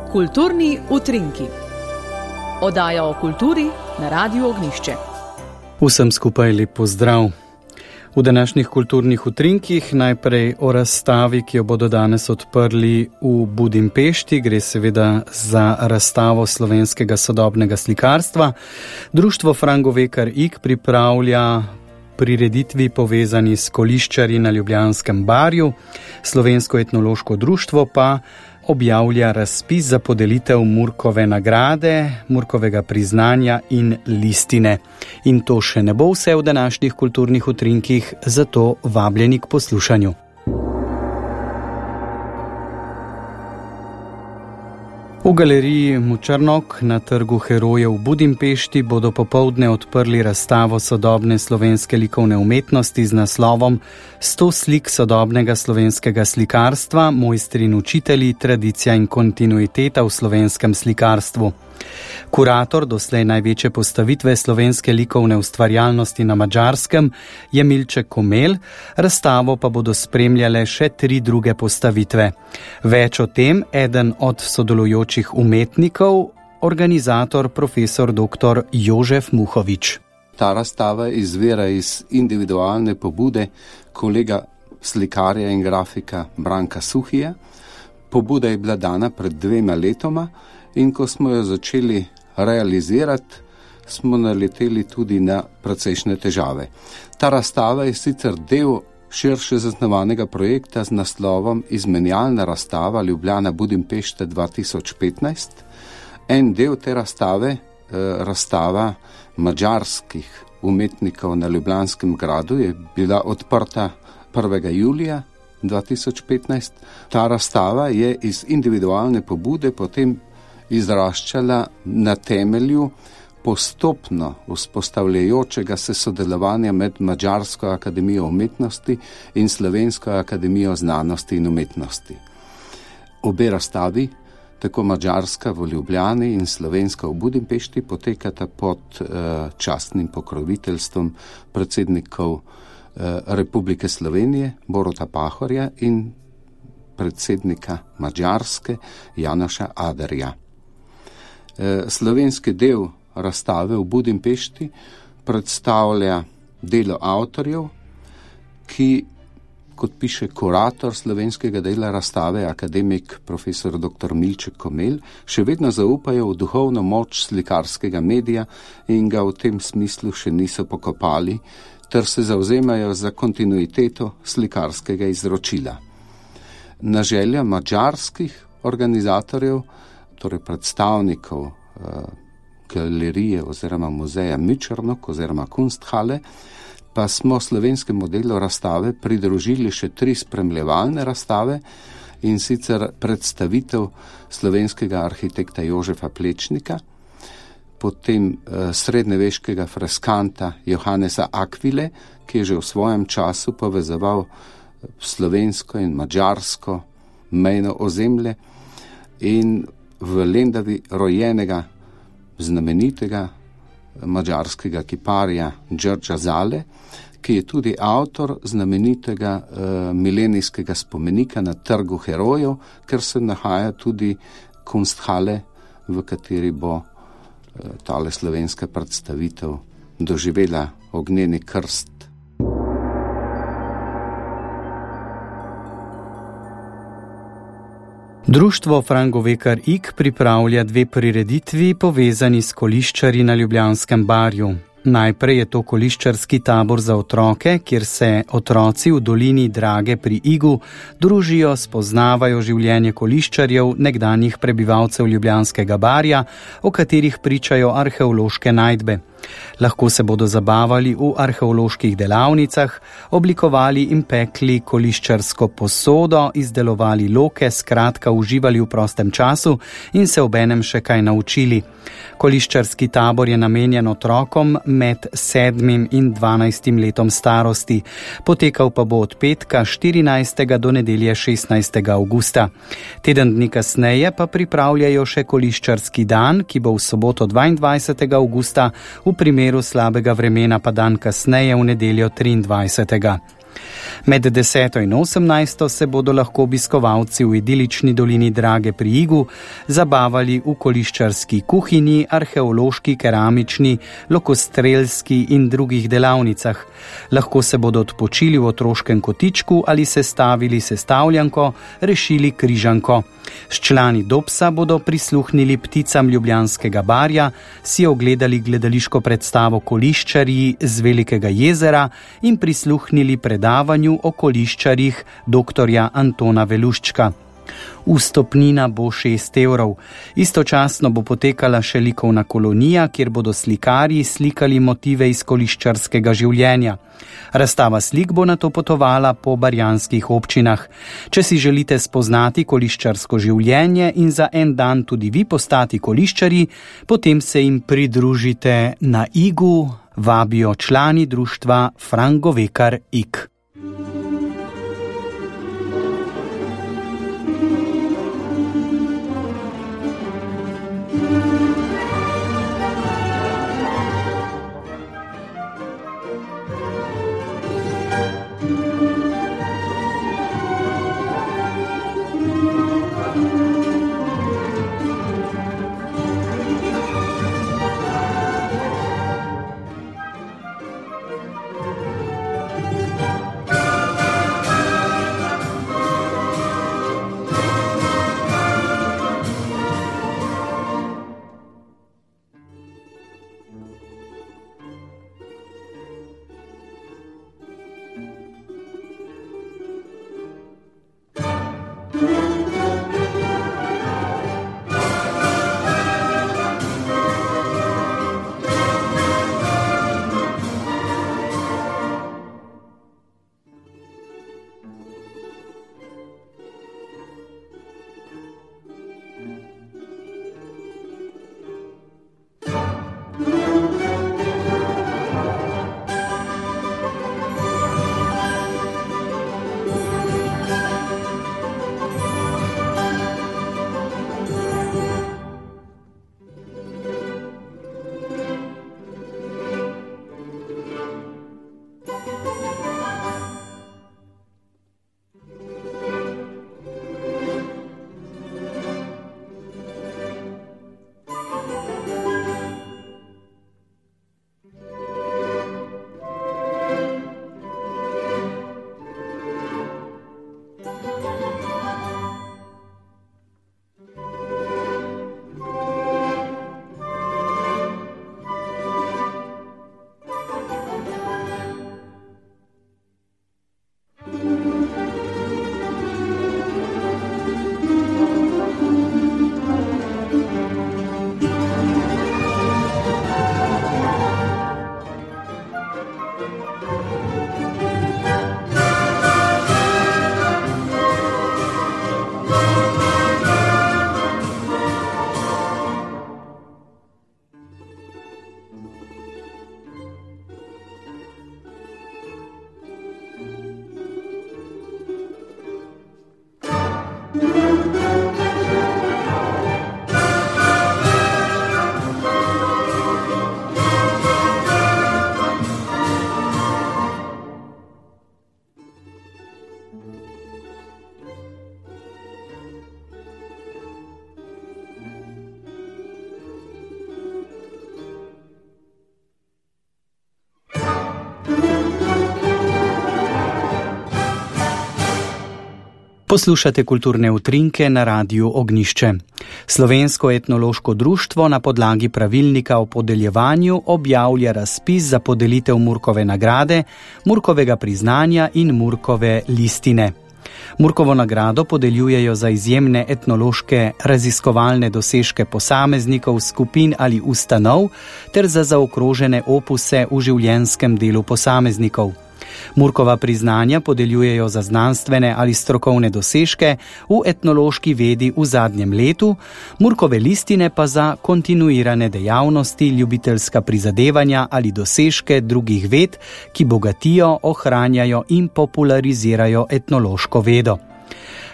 Kulturni utrinki. Oddaja o kulturi na Radiu Ognjišče. Vsem skupaj lep pozdrav. V današnjih kulturnih utrinkih najprej o razstavi, ki jo bodo danes odprli v Budimpešti. Gre seveda za razstavo slovenskega sodobnega slikarstva. Društvo Frangovekar Ig pripravlja prireditvi povezani s koliščarji na Ljubljanskem barju. Slovensko etnološko društvo pa objavlja razpis za podelitev Murkove nagrade, Murkovega priznanja in listine. In to še ne bo vse v današnjih kulturnih utrinkih, zato vabljeni k poslušanju. V galeriji Močrnok na trgu Herojev v Budimpešti bodo popoldne odprli razstavo sodobne slovenske likovne umetnosti z naslovom 100 slik sodobnega slovenskega slikarstva, mojstri in učitelji, tradicija in kontinuiteta v slovenskem slikarstvu. Kurator doslej največje postavitve slovenske likovne ustvarjalnosti na Madžarskem je Milček Komel, razstavo pa bodo spremljale še 3 druge postavitve. Več o tem eden od sodelujočih umetnikov, organizator profesor dr. Jožef Muhovič. Ta razstava izvira iz individualne pobude kolega slikarja in grafika Branka Suhija. Pobuda je bila dana pred 2 letoma in ko smo jo začeli realizirati, smo naleteli tudi na precejšnje težave. Ta razstava je sicer del širše zasnovanega projekta z naslovom Izmenjalna razstava Ljubljana Budimpešta 2015. En del te razstave, razstava madžarskih umetnikov na Ljubljanskem gradu, je bila odprta 1. julija 2015. Ta razstava je iz individualne pobude potem izraščala na temelju postopno vzpostavljajočega se sodelovanja med Madžarsko akademijo umetnosti in Slovensko akademijo znanosti in umetnosti. Obe razstavi, tako madžarska v Ljubljani in slovenska v Budimpešti, potekata pod častnim pokroviteljstvom predsednikov Republike Slovenije Boruta Pahorja in predsednika Madžarske Janoša Aderja. Slovenski del razstave v Budimpešti predstavlja delo avtorjev, ki, kot piše kurator slovenskega dela razstave, akademik profesor dr. Milček Komel, še vedno zaupajo v duhovno moč slikarskega medija in ga v tem smislu še niso pokopali, ter se zavzemajo za kontinuiteto slikarskega izročila. Na želja madžarskih organizatorjev, torej predstavnikov galerije oziroma muzeja Močrnok oziroma Kunsthalle, pa smo slovenskemu delu razstave pridružili še 3 spremljevalne razstave, in sicer predstavitev slovenskega arhitekta Jožefa Plečnika, potem srednjeveškega freskanta Johannesa Aquile, ki je že v svojem času povezoval slovensko in madžarsko mejno ozemlje, in v Lendavi rojenega znamenitega madžarskega kiparja Đorđa Zale, ki je tudi avtor znamenitega milenijskega spomenika na trgu Herojev, ker se nahaja tudi Kunsthalle, v kateri bo tale slovenska predstavitev doživela ognjeni krst. Društvo Frangovekar Ig pripravlja 2 prireditvi povezani s koliščarji na Ljubljanskem barju. Najprej je to koliščarski tabor za otroke, kjer se otroci v dolini Drage pri Igu družijo, spoznavajo življenje koliščarjev, nekdanjih prebivalcev Ljubljanskega barja, o katerih pričajo arheološke najdbe. Lahko se bodo zabavali v arheoloških delavnicah, oblikovali in pekli koliščarsko posodo, izdelovali loke, skratka uživali v prostem času in se obenem še kaj naučili. Koliščarski tabor je namenjen otrokom med 7 in 12 letom starosti. Potekal pa bo od petka 14. do nedelje 16. avgusta. Teden dni kasneje pa pripravljajo še koliščarski dan, ki bo v soboto 22. avgusta, v primeru slabega vremena pa dan kasneje v nedeljo 23. Med 10. in 18. se bodo lahko obiskovalci v idilični dolini Drage pri Igu zabavali v koliščarski kuhinji, arheološki, keramični, lokostrelski in drugih delavnicah. Lahko se bodo odpočili v otroškem kotičku ali sestavili sestavljanko, rešili križanko. S člani Dobsa bodo prisluhnili pticam Ljubljanskega barja, si ogledali gledališko predstavo Koliščarji z Velikega jezera in prisluhnili predavanju o koliščarjih doktorja Antona Veluščka. Vstopnina bo 6 evrov. Istočasno bo potekala še likovna kolonija, kjer bodo slikarji slikali motive iz koliščarskega življenja. Razstava slik bo nato potovala po barjanskih občinah. Če si želite spoznati koliščarsko življenje in za en dan tudi vi postati koliščarji, potem se jim pridružite na Igu, vabijo člani društva Fran Govekar Ig. Poslušate kulturne utrinke na Radiu Ognjišče. Slovensko etnološko društvo na podlagi pravilnika o podeljevanju objavlja razpis za podelitev Murkove nagrade, Murkovega priznanja in Murkove listine. Murkovo nagrado podeljujejo za izjemne etnološke raziskovalne dosežke posameznikov, skupin ali ustanov ter za zaokrožene opuse v življenjskem delu posameznikov. Murkova priznanja podeljujejo za znanstvene ali strokovne dosežke v etnološki vedi v zadnjem letu, Murkove listine pa za kontinuirane dejavnosti, ljubiteljska prizadevanja ali dosežke drugih ved, ki bogatijo, ohranjajo in popularizirajo etnološko vedo.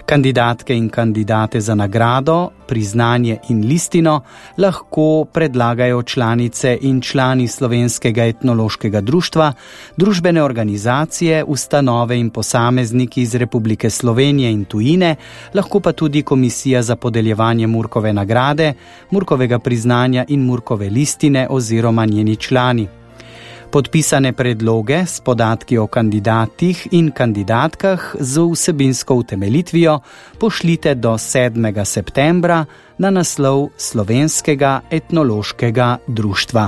Kandidatke in kandidate za nagrado, priznanje in listino lahko predlagajo članice in člani Slovenskega etnološkega društva, družbene organizacije, ustanove in posamezniki iz Republike Slovenije in tujine, lahko pa tudi Komisija za podeljevanje Murkove nagrade, Murkovega priznanja in Murkove listine oziroma njeni člani. Podpisane predloge s podatki o kandidatih in kandidatkah z vsebinsko utemeljitvijo pošljite do 7. septembra na naslov Slovenskega etnološkega društva.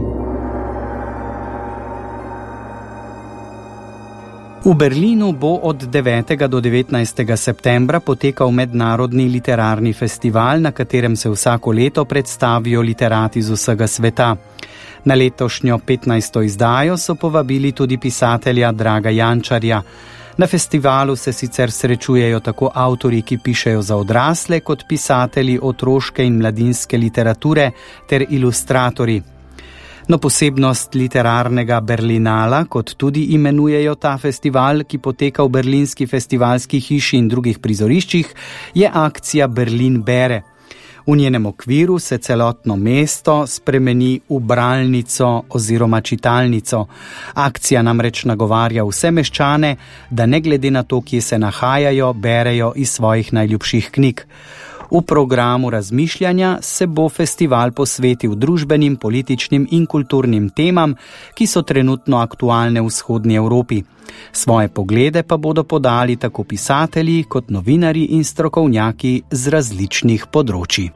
V Berlinu bo od 9. do 19. septembra potekal mednarodni literarni festival, na katerem se vsako leto predstavijo literati z vsega sveta. Na letošnjo 15. izdajo so povabili tudi pisatelja Draga Jančarja. Na festivalu se sicer srečujejo tako avtorji, ki pišejo za odrasle, kot pisatelji otroške in mladinske literature ter ilustratorji. No, posebnost literarnega Berlinala, kot tudi imenujejo ta festival, ki poteka v berlinski festivalski hiši in drugih prizoriščih, je akcija Berlin bere. V njenem okviru se celotno mesto spremeni v bralnico oziroma čitalnico. Akcija namreč nagovarja vse meščane, da ne glede na to, kje se nahajajo, berejo iz svojih najljubših knjig. V programu razmišljanja se bo festival posvetil družbenim, političnim in kulturnim temam, ki so trenutno aktualne v vzhodni Evropi. Svoje poglede pa bodo podali tako pisatelji kot novinarji in strokovnjaki z različnih področij.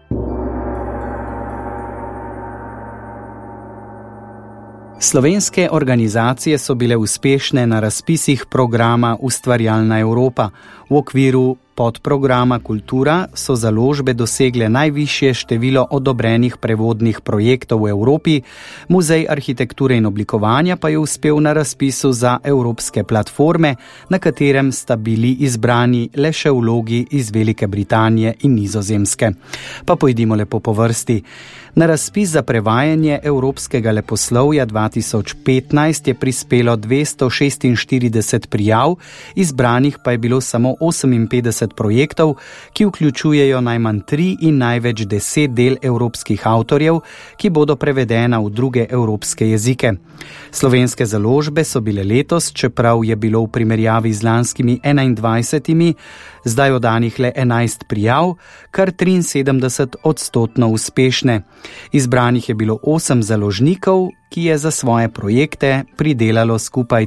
Slovenske organizacije so bile uspešne na razpisih programa Ustvarjalna Evropa. V okviru podprograma Kultura so založbe dosegle najvišje število odobrenih prevodnih projektov v Evropi, Muzej arhitekture in oblikovanja pa je uspel na razpisu za evropske platforme, na katerem sta bili izbrani le še vlogi iz Velike Britanije in Nizozemske. Pa pojdimo lepo po vrsti. Na razpis za prevajanje evropskega leposlovja 2015 je prispelo 246 prijav, izbranih pa je bilo samo 58 projektov, ki vključujejo najmanj 3 in največ 10 del evropskih avtorjev, ki bodo prevedena v druge evropske jezike. Slovenske založbe so bile letos, čeprav je bilo v primerjavi z lanskimi 21, zdaj oddanih le 11 prijav, kar 73% uspešne. Izbranih je bilo 8 založnikov, ki je za svoje projekte pridelalo skupaj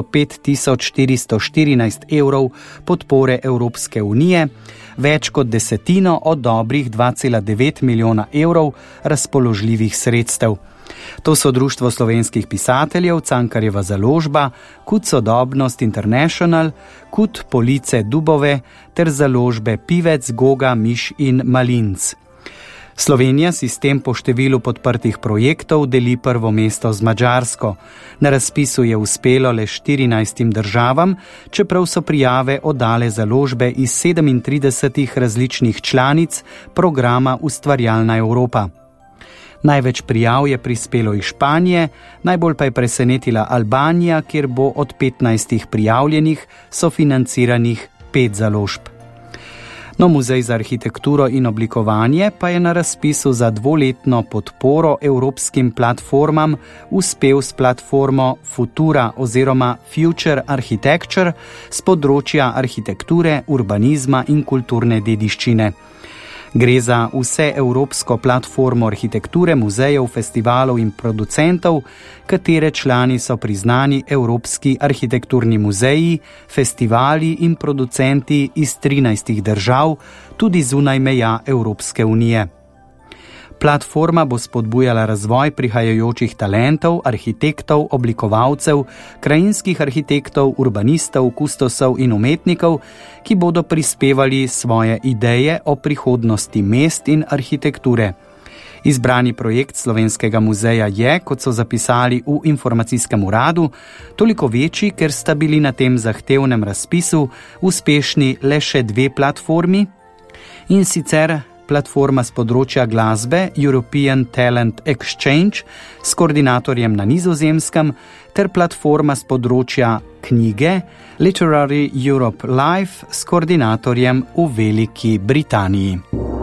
305.414 evrov podpore Evropske unije, več kot desetino od dobrih 2,9 milijona evrov razpoložljivih sredstev. To so Društvo slovenskih pisateljev, Cankarjeva založba, KUD Sodobnost International, KUD Police Dubove ter založbe Pivec, Goga, Miš in Malinc. Slovenija sistem po številu podprtih projektov deli prvo mesto z Madžarsko. Na razpisu je uspelo le 14 državam, čeprav so prijave oddale založbe iz 37 različnih članic programa Ustvarjalna Evropa. Največ prijav je prispelo iz Španije, najbolj pa je presenetila Albanija, kjer bo od 15 prijavljenih sofinanciranih 5 založb. No, Muzej za arhitekturo in oblikovanje pa je na razpisu za 2-letno podporo evropskim platformam uspel s platformo Futura oziroma Future Architecture z področja arhitekture, urbanizma in kulturne dediščine. Gre za vseevropsko platformo arhitekture, muzejev, festivalov in producentov, katere člani so priznani evropski arhitekturni muzeji, festivali in producenti iz 13 držav, tudi zunaj meja Evropske unije. Platforma bo spodbujala razvoj prihajajočih talentov, arhitektov, oblikovalcev, krajinskih arhitektov, urbanistov, kustosov in umetnikov, ki bodo prispevali svoje ideje o prihodnosti mest in arhitekture. Izbrani projekt Slovenskega muzeja je, kot so zapisali v informacijskem uradu, toliko večji, ker sta bili na tem zahtevnem razpisu uspešni le še 2 platformi, in sicer platforma z področja glasbe European Talent Exchange s koordinatorjem na Nizozemskem ter platforma z področja knjige Literary Europe Live s koordinatorjem v Veliki Britaniji.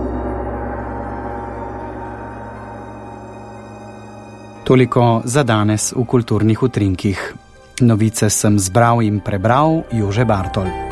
Toliko za danes v kulturnih utrinkih. Novice sem zbral in prebral Jože Bartol.